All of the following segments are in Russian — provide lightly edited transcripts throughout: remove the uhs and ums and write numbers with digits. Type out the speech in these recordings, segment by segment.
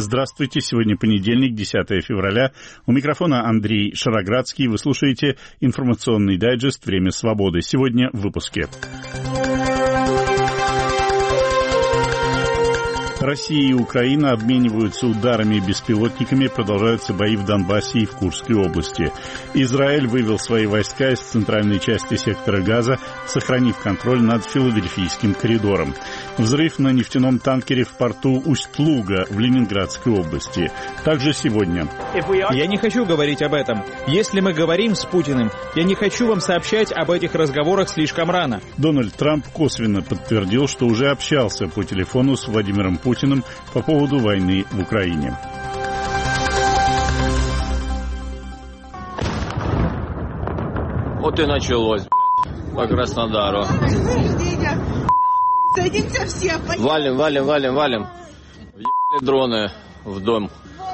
Здравствуйте. Сегодня понедельник, 10 февраля. У микрофона Андрей Шароградский. Вы слушаете информационный дайджест «Время свободы». Сегодня в выпуске. Россия и Украина обмениваются ударами беспилотниками, продолжаются бои в Донбассе и в Курской области. Израиль вывел свои войска из центральной части сектора Газа, сохранив контроль над Филадельфийским коридором. Взрыв на нефтяном танкере в порту Усть-Луга в Ленинградской области. Также сегодня. Я не хочу говорить об этом. Если мы говорим с Путиным, я не хочу вам сообщать об этих разговорах слишком рано. Дональд Трамп косвенно подтвердил, что уже общался по телефону с Владимиром Путиным по поводу войны в Украине. Вот и началось, блядь, по Краснодару. Садимся все. Валим. Въебали дроны в дом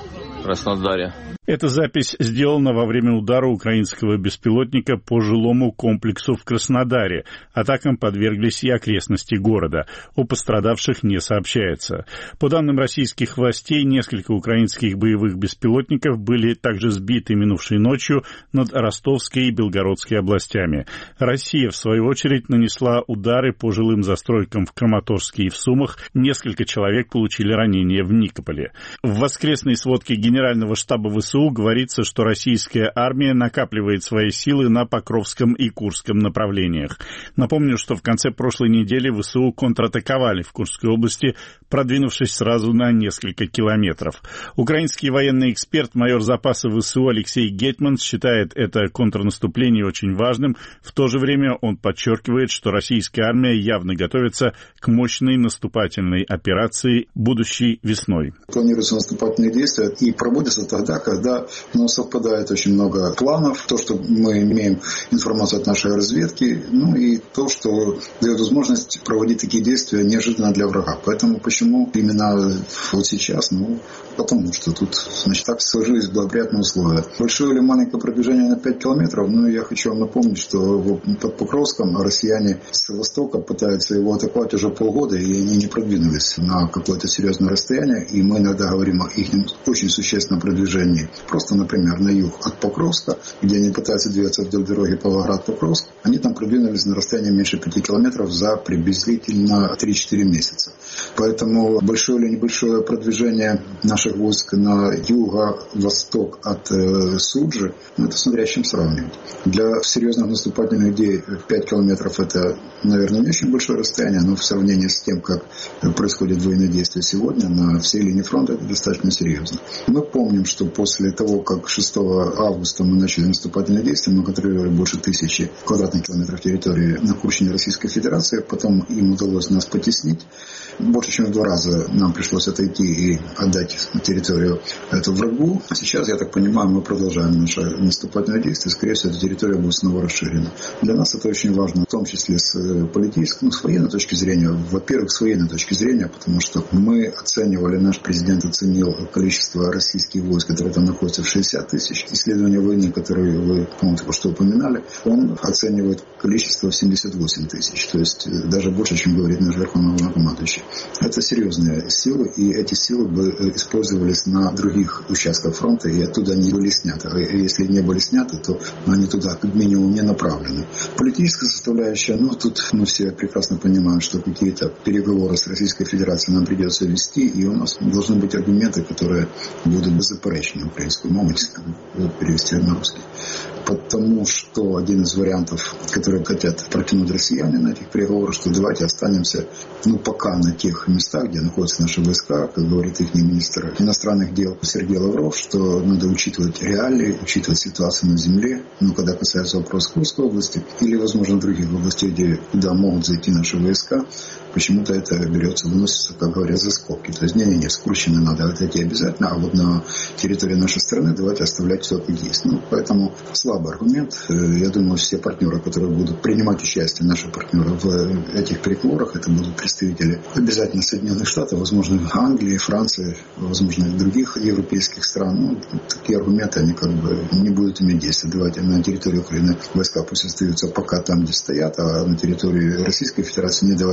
в Краснодаре. Эта запись сделана во время удара украинского беспилотника по жилому комплексу в Краснодаре. Атакам подверглись и окрестности города. О пострадавших не сообщается. По данным российских властей, несколько украинских боевых беспилотников были также сбиты минувшей ночью над Ростовской и Белгородской областями. Россия, в свою очередь, нанесла удары по жилым застройкам в Краматорске и в Сумах. Несколько человек получили ранения в Никополе. В воскресной сводке Генерального штаба ВСУ говорится, что российская армия накапливает свои силы на Покровском и Курском направлениях. Напомню, что в конце прошлой недели ВСУ контратаковали в Курской области, продвинувшись сразу на несколько километров. Украинский военный эксперт, майор запаса ВСУ Алексей Гетманс считает это контрнаступление очень важным. В то же время он подчеркивает, что российская армия явно готовится к мощной наступательной операции будущей весной. Планируются наступательные действия и проводятся тогда, когда совпадает очень много планов, то, что мы имеем информацию от нашей разведки, и то, что дает возможность проводить такие действия неожиданно для врага. Поэтому почему именно вот сейчас? Потому что тут, так сложились благоприятные условия. Большое или маленькое продвижение на 5 километров, я хочу вам напомнить, что под Покровском россияне с востока пытаются его атаковать уже полгода, и они не продвинулись на какое-то серьезное расстояние, и мы иногда говорим о их очень существенном продвижении. Просто, например, на юг от Покровска, где они пытаются двигаться вдоль дороги Павлоград-Покровск, они там продвинулись на расстояние меньше 5 километров за приблизительно 3-4 месяца. Поэтому большое или небольшое продвижение наших войск на юго-восток от Суджи, это смотря с чем сравнивать. Для серьезных наступательных действий 5 километров это, наверное, не очень большое расстояние, но в сравнении с тем, как происходят военные действия сегодня на всей линии фронта, это достаточно серьезно. Мы помним, что после того, как 6 августа мы начали наступательные действия, мы контролировали больше 1000 квадратных километров территории на Курщине Российской Федерации, потом им удалось нас потеснить. Больше, чем в 2 раза нам пришлось отойти и отдать территорию эту врагу. А сейчас, я так понимаю, мы продолжаем наше наступательное действие. Скорее всего, эта территория будет снова расширена. Для нас это очень важно, в том числе с политической, с военной точки зрения. Во-первых, с военной точки зрения, потому что мы оценивали, наш президент оценил количество российских войск, которые там находятся, в 60 тысяч. Исследование войны, которые вы, по-моему, только что упоминали, он оценивает количество в 78 тысяч. То есть даже больше, чем говорит наш верховный главнокомандующий. Это серьезные силы, и эти силы бы использовались на других участках фронта, и оттуда они были сняты. А если не были сняты, то они туда как минимум не направлены. Политическая составляющая, тут мы все прекрасно понимаем, что какие-то переговоры с Российской Федерацией нам придется вести, и у нас должны быть аргументы, которые будут безоперечны украинскую, могут перевести на русский. Потому что один из вариантов, которые хотят протянуть россияне на этих переговорах, что давайте останемся, пока на тех местах, где находятся наши войска, как говорит их министр иностранных дел Сергей Лавров, что надо учитывать реалии, учитывать ситуацию на земле, когда касается вопроса Курской области или, возможно, других областей, куда могут зайти наши войска, почему-то это берется, выносится, как говорят, за скобки. То есть, с Курщины надо отойти обязательно, а вот на территории нашей страны давайте оставлять все как есть. Поэтому слабый аргумент. Я думаю, все партнеры, которые будут принимать участие, наши партнеры в этих переговорах, это будут представители обязательно Соединенных Штатов, возможно, Англии, Франции, возможно, других европейских стран. Такие аргументы, они не будут иметь действия. Давайте на территории Украины войска пусть остаются пока там, где стоят, а на территории Российской Федерации не давайте убирать.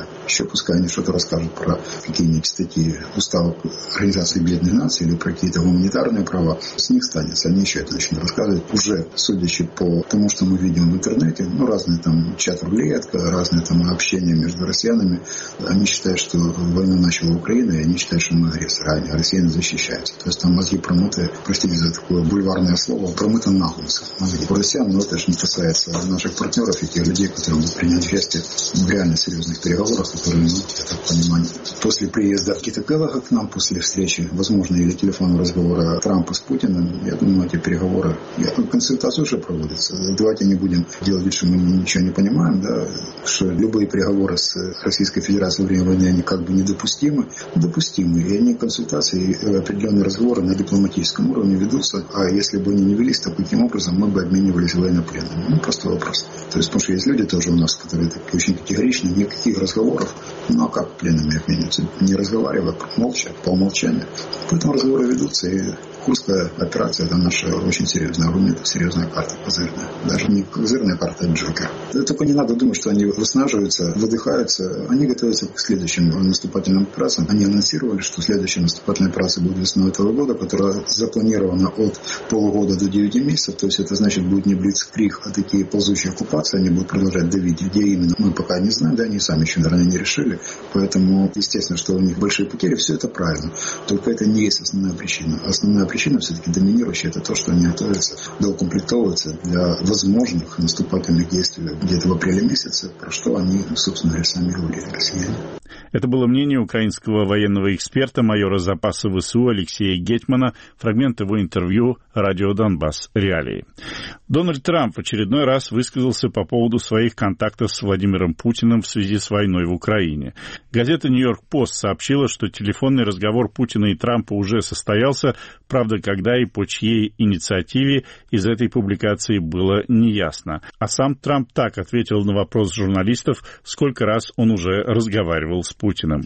Еще пускай они что-то расскажут про какие-нибудь статьи устава Организации Объединенных Наций или про какие-то гуманитарные права. С них станется. Они еще это начнут рассказывать. Уже, судячи по тому, что мы видим в интернете, разные там чат-рулетка, разные там общения между россиянами, они считают, что войну начала Украина, и они считают, что мы агрессоры, а россияне защищаются. То есть там мозги промыты, простите за такое бульварное слово, промыты нахлынцы. У россиян, но это же не касается наших партнеров и тех людей, которые будут принять участие в реально серьезных переговорах, которые, я так понимаю, после приезда Кита Келлога к нам, после встречи, возможно, или телефонного разговора Трампа с Путиным, я думаю, эти переговоры, консультации уже проводятся. Давайте не будем делать вид, что мы ничего не понимаем, да, что любые переговоры с Российской Федерацией во время войны, они как бы недопустимы, допустимы. И они консультации, определенные разговоры на дипломатическом уровне ведутся, а если бы они не велись, то каким образом мы бы обменивались военнопленными? Простой вопрос. То есть, потому что есть люди тоже у нас, которые такие очень категоричны, никаких разговоров, а как пленными обмениваться? Не разговаривая, молча, по умолчанию. Поэтому разговоры ведутся, и Курская операция – это наша очень серьезная, серьезная карта козырная. Даже не козырная карта, а джокер. Только не надо думать, что они высаживаются, выдыхаются. Они готовятся к следующим наступательным операциям. Они анонсировали, что следующая наступательная операция будет весной этого года, которая запланирована от полугода до 9 месяцев. То есть это значит, будет не блицкриг, а такие ползучие оккупации. Они будут продолжать давить. Где именно, мы пока не знаем, да, они сами еще, наверное, не решили. Поэтому, естественно, что у них большие потери, все это правильно. Только это не есть основная причина. Основная причина все-таки доминирующая, это то, что они готовятся, доукомплектовываются для возможных наступательных действий где-то в апреле месяце, про что они, собственно говоря, сами говорили, россияне. Это было мнение украинского военного эксперта, майора запаса ВСУ Алексея Гетмана, фрагмент его интервью «Радио Донбасс. Реалии». Дональд Трамп в очередной раз высказался по поводу своих контактов с Владимиром Путиным в связи с войной в Украине. Газета «Нью-Йорк Пост» сообщила, что телефонный разговор Путина и Трампа уже состоялся, правда, когда и по чьей инициативе, из этой публикации было неясно. А сам Трамп так ответил на вопрос журналистов, сколько раз он уже разговаривал с Путиным.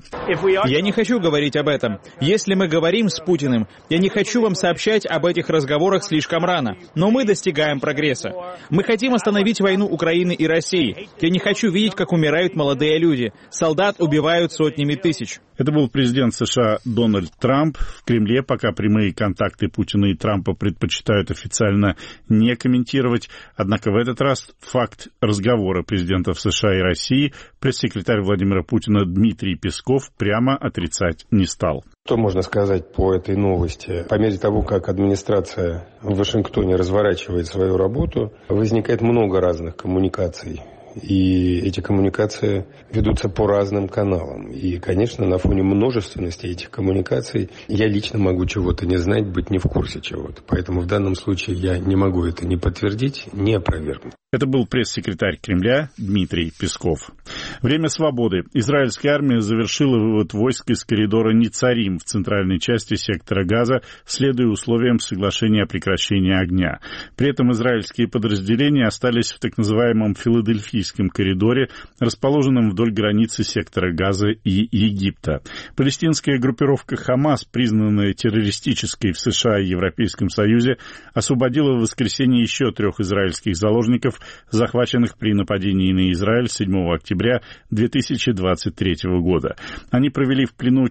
Я не хочу говорить об этом. Если мы говорим с Путиным, я не хочу вам сообщать об этих разговорах слишком рано. Но мы достигаем прогресса. Мы хотим остановить войну Украины и России. Я не хочу видеть, как умирают молодые люди. Солдат убивают сотнями тысяч. Это был президент США Дональд Трамп. В Кремле пока прямые контакты Путина и Трампа предпочитают официально не комментировать. Однако в этот раз факт разговора президентов США и России пресс-секретарь Владимира Путина Дмитрий Песков прямо отрицать не стал. Что можно сказать по этой новости? По мере того, как администрация в Вашингтоне разворачивает свою работу, возникает много разных коммуникаций. И эти коммуникации ведутся по разным каналам. И, конечно, на фоне множественности этих коммуникаций я лично могу чего-то не знать, быть не в курсе чего-то. Поэтому в данном случае я не могу это ни подтвердить, ни опровергнуть. Это был пресс-секретарь Кремля Дмитрий Песков. Время свободы. Израильская армия завершила вывод войск из коридора Нецарим в центральной части сектора Газа, следуя условиям соглашения о прекращении огня. При этом израильские подразделения остались в так называемом Филадельфийском коридоре, расположенном вдоль границы сектора Газа и Египта. Палестинская группировка «Хамас», признанная террористической в США и Европейском Союзе, освободила в воскресенье еще 3 израильских заложников, захваченных при нападении на Израиль 7 октября 2023 года. Они провели в плену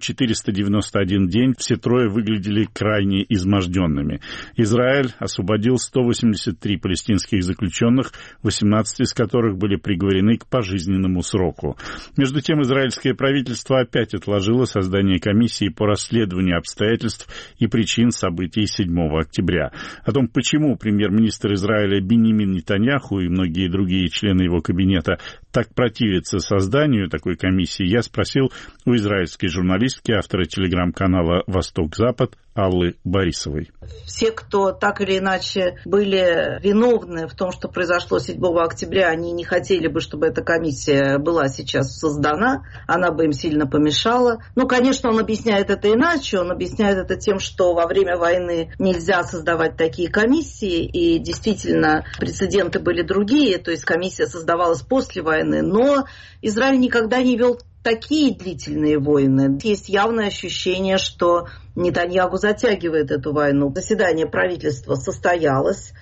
491 день, все 3 выглядели крайне изможденными. Израиль освободил 183 палестинских заключенных, 18 из которых были приговорены к пожизненному сроку. Между тем, израильское правительство опять отложило создание комиссии по расследованию обстоятельств и причин событий 7 октября. О том, почему премьер-министр Израиля Биньямин Нетаньяху и многие другие члены его кабинета так противятся созданию такой комиссии, я спросил у израильской журналистки, автора телеграм-канала «Восток-Запад» Аллы Борисовой. Все, кто так или иначе были виновны в том, что произошло 7 октября, они не хотели бы, чтобы эта комиссия была сейчас создана, она бы им сильно помешала. Ну, конечно, он объясняет это иначе, он объясняет это тем, что во время войны нельзя создавать такие комиссии, и действительно прецеденты были другие, то есть комиссия создавалась после войны, но Израиль никогда не вел такие длительные войны. Есть явное ощущение, что Нетаньяху затягивает эту войну. Заседание правительства состоялось,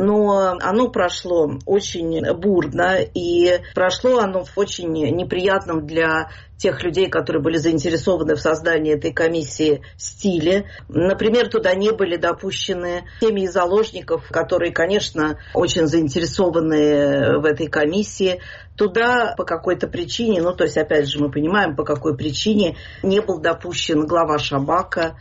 но оно прошло очень бурно, и прошло оно в очень неприятном для тех людей, которые были заинтересованы в создании этой комиссии, стиле. Например, туда не были допущены семьи заложников, которые, конечно, очень заинтересованы в этой комиссии. Туда по какой-то причине, то есть, опять же, мы понимаем, по какой причине не был допущен глава Шабака.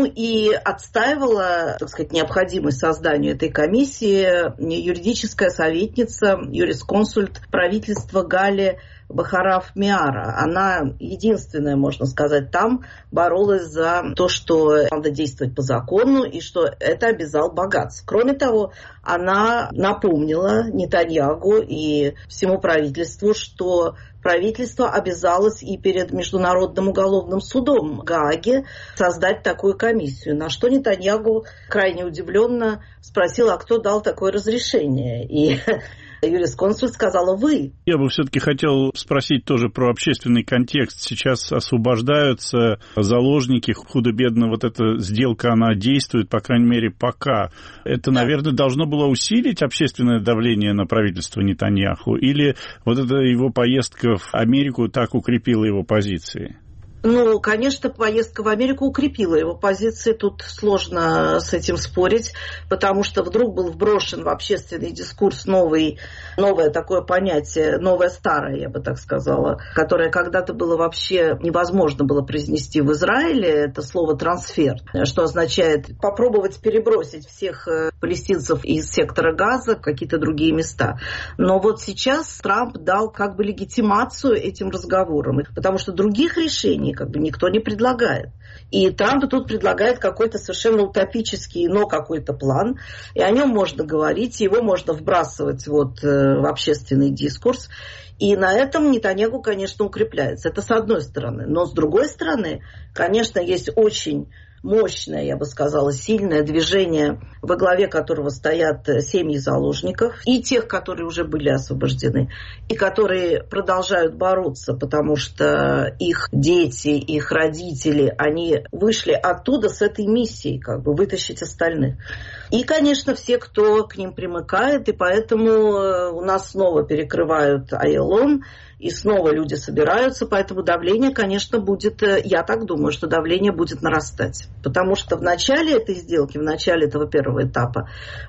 И отстаивала, так сказать, необходимость создания этой комиссии юридическая советница, юрисконсульт правительства Гали Бахараф Миара. Она единственная, можно сказать, там боролась за то, что надо действовать по закону и что это обязал Багац. Кроме того, она напомнила Нетаньяху и всему правительству, что правительство обязалось и перед Международным уголовным судом в Гааге создать такую комиссию. На что Нетаньяху крайне удивленно спросил, а кто дал такое разрешение? И юрисконсульт сказала: вы. Я бы все-таки хотел спросить тоже про общественный контекст. Сейчас освобождаются заложники, худо-бедно вот эта сделка, она действует, по крайней мере, пока. Это, наверное, должно было усилить общественное давление на правительство Нетаньяху? Или вот эта его поездка в Америку так укрепила его позиции? Конечно, поездка в Америку укрепила его позиции. Тут сложно с этим спорить, потому что вдруг был вброшен в общественный дискурс новое такое понятие, новое старое, я бы так сказала, которое когда-то было вообще невозможно было произнести в Израиле. Это слово «трансфер», что означает попробовать перебросить всех палестинцев из сектора Газа в какие-то другие места. Но вот сейчас Трамп дал как бы легитимацию этим разговорам, потому что других решений никто не предлагает. И Трамп тут предлагает какой-то совершенно утопический, но какой-то план, и о нем можно говорить, его можно вбрасывать в общественный дискурс. И на этом Нетаньяху, конечно, укрепляется. Это с одной стороны. Но с другой стороны, конечно, есть очень мощное, я бы сказала, сильное движение, во главе которого стоят семьи заложников, и тех, которые уже были освобождены, и которые продолжают бороться, потому что их дети, их родители, они вышли оттуда с этой миссией, вытащить остальных. И, конечно, все, кто к ним примыкает, и поэтому у нас снова перекрывают Айелон, и снова люди собираются, поэтому давление, конечно, будет, я так думаю, что давление будет нарастать. Потому что в начале этой сделки, в начале этого первого этапа,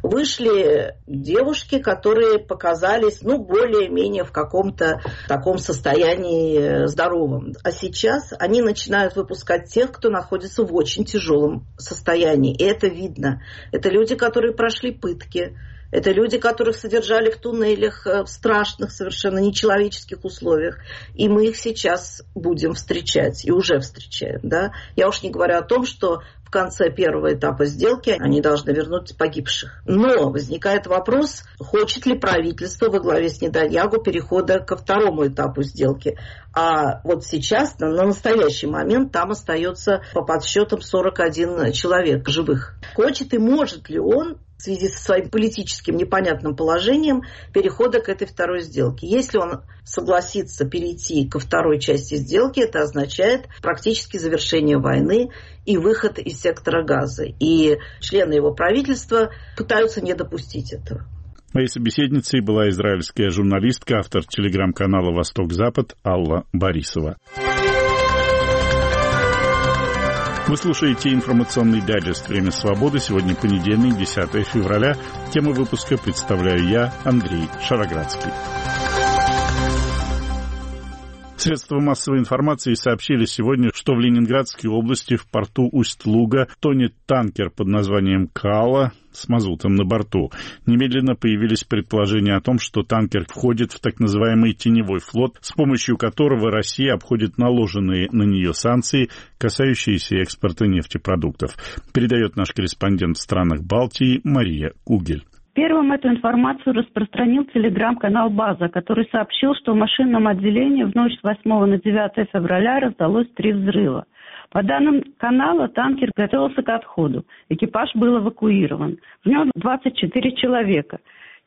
вышли девушки, которые показались, более-менее в каком-то таком состоянии здоровом. А сейчас они начинают выпускать тех, кто находится в очень тяжелом состоянии. И это видно. Это люди, которые прошли пытки. Это люди, которых содержали в туннелях в страшных, совершенно нечеловеческих условиях. И мы их сейчас будем встречать. И уже встречаем. Да? Я уж не говорю о том, что в конце первого этапа сделки они должны вернуть погибших. Но возникает вопрос, хочет ли правительство во главе с Нетаньяху перехода ко второму этапу сделки. А вот сейчас, на настоящий момент, там остается по подсчетам 41 человек живых. Хочет и может ли он в связи со своим политическим непонятным положением перехода к этой второй сделке. Если он согласится перейти ко второй части сделки, это означает практически завершение войны и выход из сектора Газа. И члены его правительства пытаются не допустить этого. Моей собеседницей была израильская журналистка, автор телеграм-канала «Восток-Запад» Алла Борисова. Вы слушаете информационный дайджест «Время свободы». Сегодня понедельник, 10 февраля. Тему выпуска представляю я, Андрей Шароградский. Средства массовой информации сообщили сегодня, что в Ленинградской области в порту Усть-Луга тонет танкер под названием «Каала» с мазутом на борту. Немедленно появились предположения о том, что танкер входит в так называемый теневой флот, с помощью которого Россия обходит наложенные на нее санкции, касающиеся экспорта нефтепродуктов. Передает наш корреспондент в странах Балтии Мария Кугель. Первым эту информацию распространил телеграм-канал «База», который сообщил, что в машинном отделении в ночь с 8 на 9 февраля раздалось 3 взрыва. По данным канала, танкер готовился к отходу. Экипаж был эвакуирован. В нем 24 человека.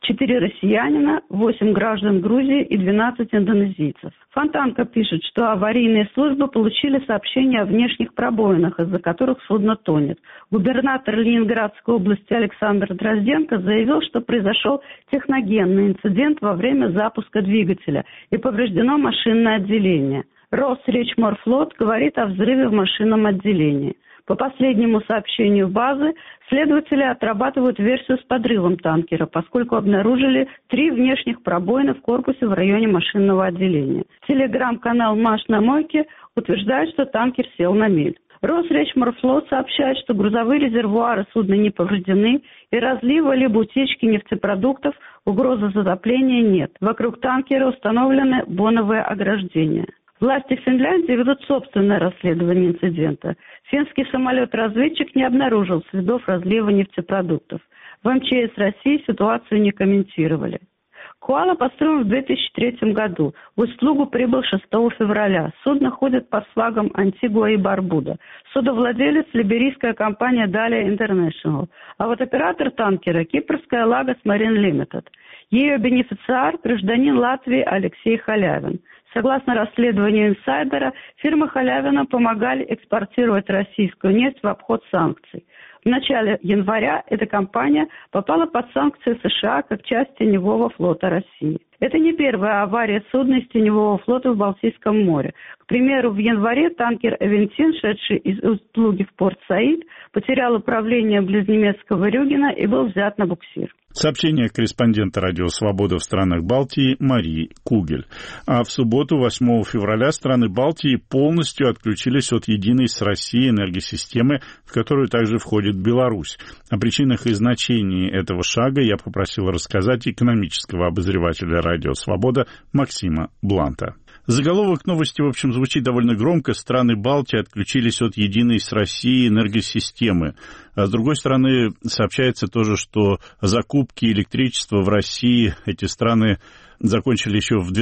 4 россиянина, 8 граждан Грузии и 12 индонезийцев. Фонтанка пишет, что аварийные службы получили сообщение о внешних пробоинах, из-за которых судно тонет. Губернатор Ленинградской области Александр Дрозденко заявил, что произошел техногенный инцидент во время запуска двигателя и повреждено машинное отделение. Росречморфлот говорит о взрыве в машинном отделении. По последнему сообщению базы, следователи отрабатывают версию с подрывом танкера, поскольку обнаружили 3 внешних пробоины в корпусе в районе машинного отделения. Телеграм-канал «Маш на мойке» утверждает, что танкер сел на мель. Росречморфлот сообщает, что грузовые резервуары судна не повреждены и разлива либо утечки нефтепродуктов, угрозы затопления нет. Вокруг танкера установлены боновые ограждения. Власти Финляндии ведут собственное расследование инцидента. Финский самолет-разведчик не обнаружил следов разлива нефтепродуктов. В МЧС России ситуацию не комментировали. Коала построен в 2003 году. В Усть-Лугу прибыл 6 февраля. Судно ходит под флагом Антигуа и Барбуда. Судовладелец – либерийская компания Далия Интернешнл. А вот оператор танкера – кипрская Лагос Марин Лимитед. Ее бенефициар – гражданин Латвии Алексей Халявин. Согласно расследованию инсайдера, фирмы Халявина помогали экспортировать российскую нефть в обход санкций. В начале января эта компания попала под санкции США как часть теневого флота России. Это не первая авария судна из теневого флота в Балтийском море. К примеру, в январе танкер «Эвентин», шедший из Усть-Луги в порт Саид, потерял управление близ немецкого Рюгена и был взят на буксир. Сообщение корреспондента «Радио Свобода» в странах Балтии Марии Кугель. А в субботу, 8 февраля, страны Балтии полностью отключились от единой с Россией энергосистемы, в которую также входит Беларусь. О причинах и значении этого шага я попросил рассказать экономического обозревателя «Радио Свобода» Максима Бланта. Заголовок новости, в общем, звучит довольно громко. Страны Балтии отключились от единой с Россией энергосистемы. А с другой стороны, сообщается тоже, что закупки электричества в России эти страны закончили еще в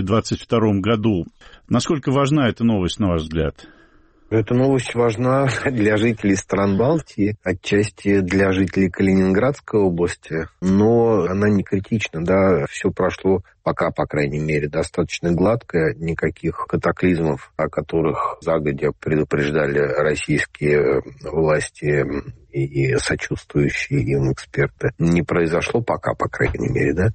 2022 году. Насколько важна эта новость, на ваш взгляд? Эта новость важна для жителей стран Балтии, отчасти для жителей Калининградской области, но она не критична, да, все прошло пока, по крайней мере, достаточно гладко, никаких катаклизмов, о которых загодя предупреждали российские власти и сочувствующие им эксперты, не произошло пока, по крайней мере, да.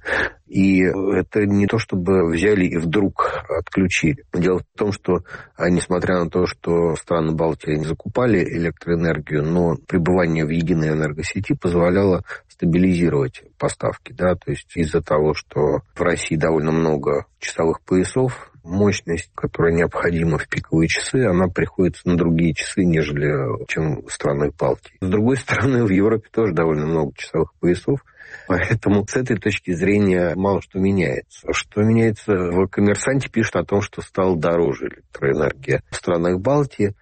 И это не то, чтобы взяли и вдруг отключили. Дело в том, что, несмотря на то, что страны Балтии не закупали электроэнергию, но пребывание в единой энергосети позволяло стабилизировать поставки, да, то есть из-за того, что в России довольно много часовых поясов, мощность, которая необходима в пиковые часы, она приходится на другие часы, нежели чем в странах Балтии. С другой стороны, в Европе тоже довольно много часовых поясов, поэтому с этой точки зрения мало что меняется. Что меняется, в «Коммерсанте» пишут о том, что стала дороже электроэнергия в странах Балтии,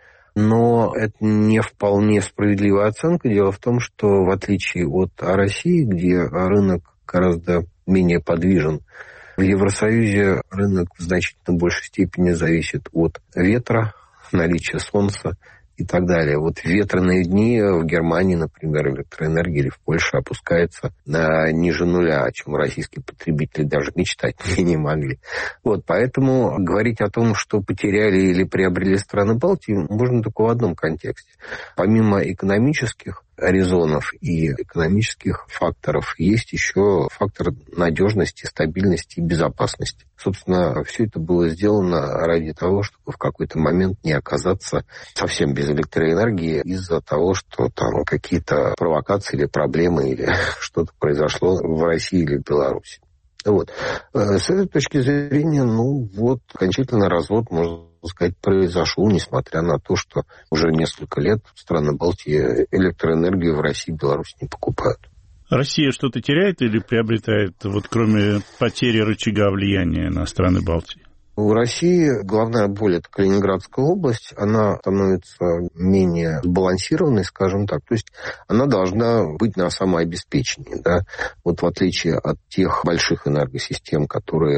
но это не вполне справедливая оценка. Дело в том, что в отличие от России, где рынок гораздо менее подвижен, в Евросоюзе рынок в значительно большей степени зависит от ветра, наличия солнца и так далее. Вот в ветреные дни в Германии, например, электроэнергия или в Польше опускается ниже нуля, о чем российские потребители даже мечтать не могли. Вот, поэтому говорить о том, что потеряли или приобрели страны Балтии, можно только в одном контексте. Помимо экономических резонов и экономических факторов, есть еще фактор надежности, стабильности и безопасности. Собственно, все это было сделано ради того, чтобы в какой-то момент не оказаться совсем без электроэнергии из-за того, что там какие-то провокации или проблемы или что-то произошло в России или в Беларуси. Вот. С этой точки зрения, окончательный развод, можно сказать, произошел, несмотря на то, что уже несколько лет страны Балтии электроэнергию в России и Беларуси не покупают. Россия что-то теряет или приобретает, кроме потери рычага влияния на страны Балтии? У России главная боль – это Калининградская область. Она становится менее сбалансированной, скажем так. То есть она должна быть на самообеспечении. Да? Вот в отличие от тех больших энергосистем, которые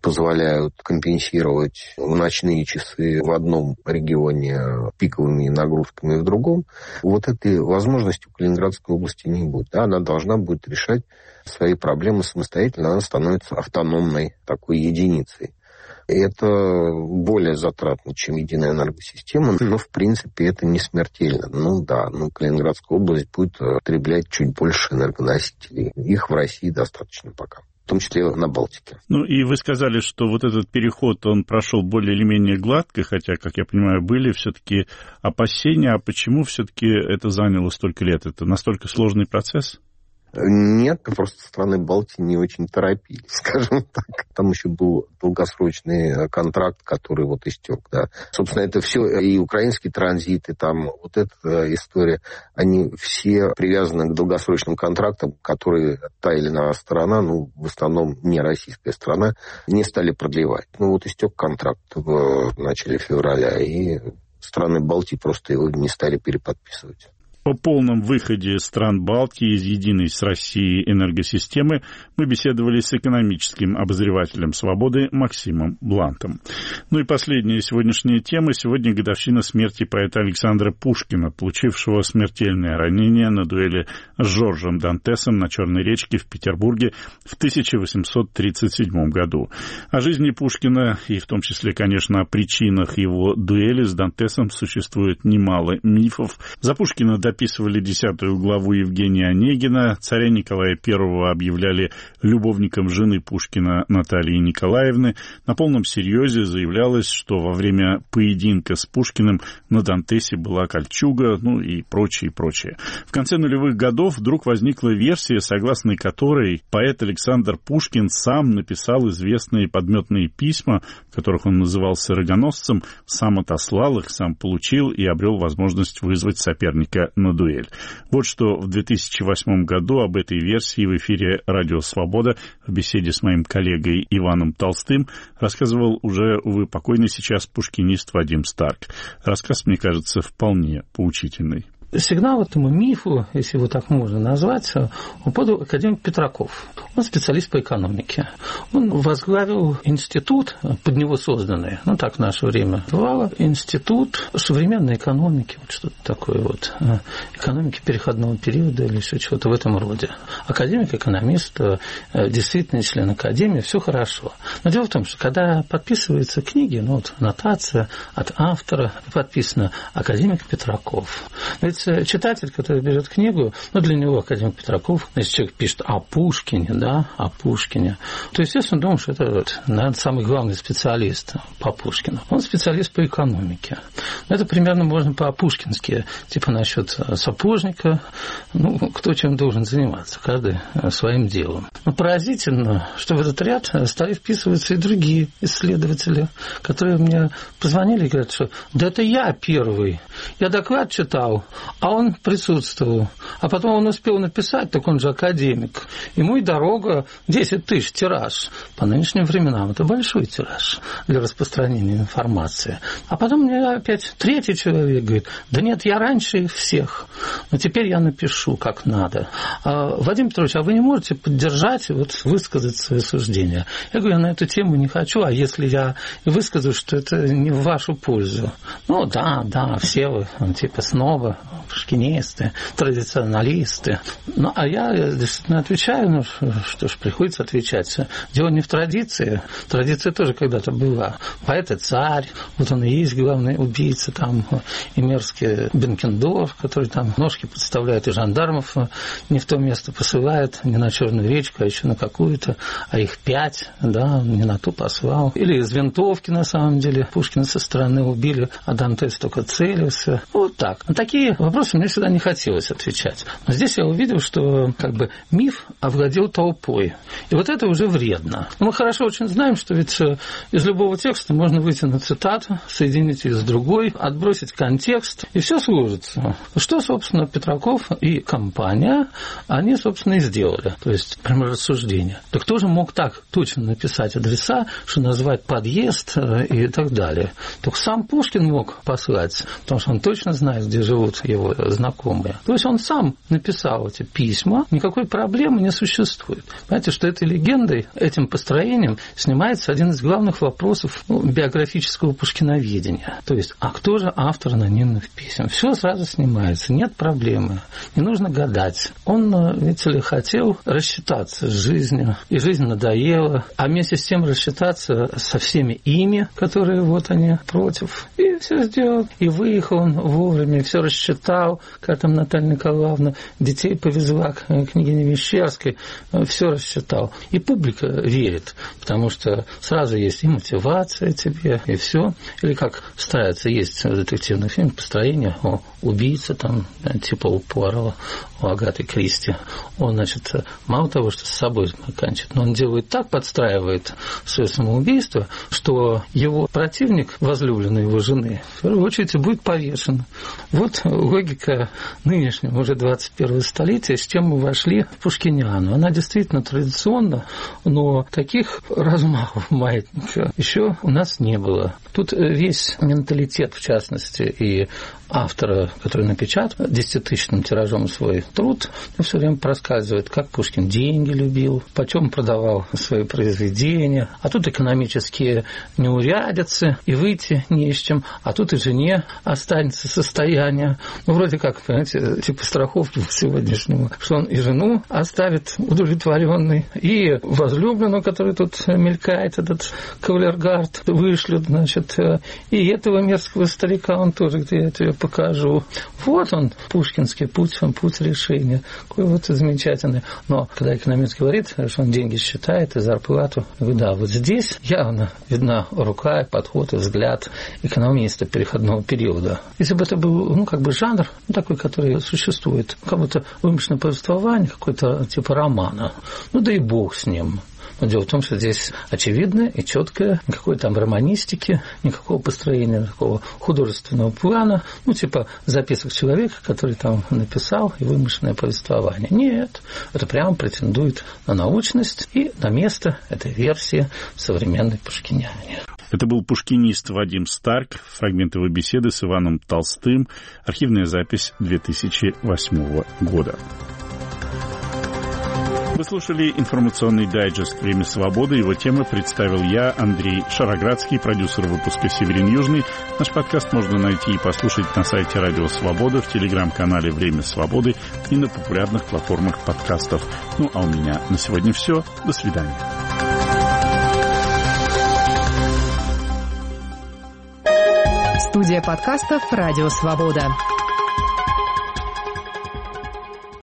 позволяют компенсировать в ночные часы в одном регионе пиковыми нагрузками в другом. Вот этой возможности у Калининградской области не будет. Да, она должна будет решать свои проблемы самостоятельно, она становится автономной такой единицей. Это более затратно, чем единая энергосистема, но, в принципе, это не смертельно. Калининградская область будет потреблять чуть больше энергоносителей. Их в России достаточно пока, в том числе на Балтике. И вы сказали, что вот этот переход, он прошел более или менее гладко, хотя, как я понимаю, были все-таки опасения. А почему все-таки это заняло столько лет? Это настолько сложный процесс? Нет, просто страны Балтии не очень торопились, скажем так. Там еще был долгосрочный контракт, который вот истек, да. Собственно, это все и украинский транзит, и там вот эта история, они все привязаны к долгосрочным контрактам, которые та или иная сторона, в основном не российская страна, не стали продлевать. Истек контракт в начале февраля, и страны Балтии просто его не стали переподписывать. О полном выходе стран Балтии из единой с Россией энергосистемы мы беседовали с экономическим обозревателем «Свободы» Максимом Блантом. И последняя сегодняшняя тема. Сегодня годовщина смерти поэта Александра Пушкина, получившего смертельное ранение на дуэли с Жоржем Дантесом на Черной речке в Петербурге в 1837 году. О жизни Пушкина и в том числе, конечно, о причинах его дуэли с Дантесом существует немало мифов. За Пушкина дописывали 10-ю главу Евгения Онегина. Царя Николая I объявляли любовником жены Пушкина Натальи Николаевны. На полном серьезе заявлялось, что во время поединка с Пушкиным на Дантесе была кольчуга, и прочее, прочее. В конце нулевых годов вдруг возникла версия, согласно которой поэт Александр Пушкин сам написал известные подметные письма, в которых он назывался рогоносцем, сам отослал их, сам получил и обрел возможность вызвать соперника на дуэль. Вот что в 2008 году об этой версии в эфире «Радио Свобода» в беседе с моим коллегой Иваном Толстым рассказывал уже, увы, покойный сейчас пушкинист Вадим Старк. Рассказ, мне кажется, вполне поучительный. Сигнал этому мифу, если его так можно назвать, подал академик Петраков. Он специалист по экономике. Он возглавил институт, под него созданный, так в наше время бывало, институт современной экономики, что-то такое экономики переходного периода или еще чего-то в этом роде. Академик, экономист, действительно член академии, все хорошо. Но дело в том, что когда подписываются книги, нотация от автора, подписано академик Петраков. Ведь читатель, который берет книгу, для него академик Петраков, если человек пишет о Пушкине, о Пушкине, то, естественно, думаю, что это, наверное, самый главный специалист по Пушкину. Он специалист по экономике. Это примерно можно по-пушкински, насчет сапожника, кто чем должен заниматься, каждый своим делом. Но поразительно, что в этот ряд стали вписываться и другие исследователи, которые мне позвонили и говорят, что да это я первый, я доклад читал, а он присутствовал. А потом он успел написать, так он же академик. Ему и дорога 10 тысяч тираж. По нынешним временам это большой тираж для распространения информации. А потом мне опять третий человек говорит, да нет, я раньше всех, но теперь я напишу как надо. Вадим Петрович, а вы не можете поддержать, высказать свое суждение? Я говорю, я на эту тему не хочу, а если я выскажу, что это не в вашу пользу? Да, все вы, снова пушкинисты, традиционалисты. А я действительно отвечаю, что ж, приходится отвечать. Дело не в традиции. Традиция тоже когда-то была. Поэт и царь, он и есть главный убийца, и мерзкий Бенкендорф, который ножки подставляет, и жандармов не в то место посылает, не на Черную речку, а еще на какую-то, а их 5, не на ту послал. Или из винтовки, на самом деле, Пушкина со стороны убили, а Дантес только целился. Так. На такие вопросы мне всегда не хотелось отвечать. Но здесь я увидел, что миф овладел толпой. И это уже вредно. Мы хорошо очень знаем, что ведь из любого текста можно вытянуть цитату, соединить ее с другой, отбросить контекст, и все сложится. Что, собственно, Петраков и компания, они, собственно, и сделали. То есть, прямо рассуждение. Так кто же мог так точно написать адреса, что назвать подъезд и так далее? Только сам Пушкин мог послать, потому что он точно знает, где живут его его знакомые. То есть он сам написал эти письма, никакой проблемы не существует. Понимаете, что этой легендой, этим построением снимается один из главных вопросов биографического пушкиноведения. То есть, а кто же автор анонимных писем? Все сразу снимается, нет проблемы, не нужно гадать. Он, видите ли, хотел рассчитаться с жизнью, и жизнь надоела, а вместе с тем рассчитаться со всеми ими, которые вот они против. И все сделал. И выехал он вовремя, все рассчитал, как там Наталья Николаевна детей повезла к княгине Мещерской, все рассчитал. И публика верит, потому что сразу есть и мотивация тебе, и все. Или как ставится, есть в детективных фильмах построение о убийце, там, типа у Пуаро, у Агаты Кристи. Он, значит, мало того, что с собой кончит, но он делает так, подстраивает свое самоубийство, что его противник, возлюбленный его жены, в первую очередь будет повешен. Вот логика нынешнего, уже 21-го столетия, с чем мы вошли в Пушкиниану. Она действительно традиционна, но таких размахов маятника еще у нас не было. Тут весь менталитет, в частности, и автора, который напечатал 10-тысячным тиражом свой труд, все время проскальзывает, как Пушкин деньги любил, почем продавал свои произведения, а тут экономические неурядицы, и выйти не с чем, а тут и жене останется состояние. Ну, вроде как, понимаете, типа страховки сегодняшнему, что он и жену оставит удовлетворенной, и возлюбленную, который тут мелькает, этот кавалергард, вышлют, значит, и этого мерзкого старика он тоже, где я тебе покажу. Вот он, пушкинский путь, он путь решения. Какой вот замечательный. Но когда экономист говорит, что он деньги считает и зарплату, да, вот здесь явно видна рука, подход и взгляд экономиста переходного периода. Если бы это был, ну, как бы жанр, ну, такой, который существует, как будто вымышленное повествование, какой-то типа романа, ну, да и бог с ним. Но дело в том, что здесь очевидно и четко, никакой там романистики, никакого построения, такого художественного плана, ну, типа записок человека, который там написал, и вымышленное повествование. Нет, это прямо претендует на научность и на место этой версии современной пушкиняне. Это был пушкинист Вадим Старк, фрагмент его беседы с Иваном Толстым, архивная запись 2008 года. Вы слушали информационный дайджест «Время свободы». Его темы представил я, Андрей Шароградский, продюсер выпуска «Северин Южный». Наш подкаст можно найти и послушать на сайте Радио Свобода, в телеграм-канале «Время свободы» и на популярных платформах подкастов. Ну, а у меня на сегодня все. До свидания. Студия подкастов «Радио Свобода».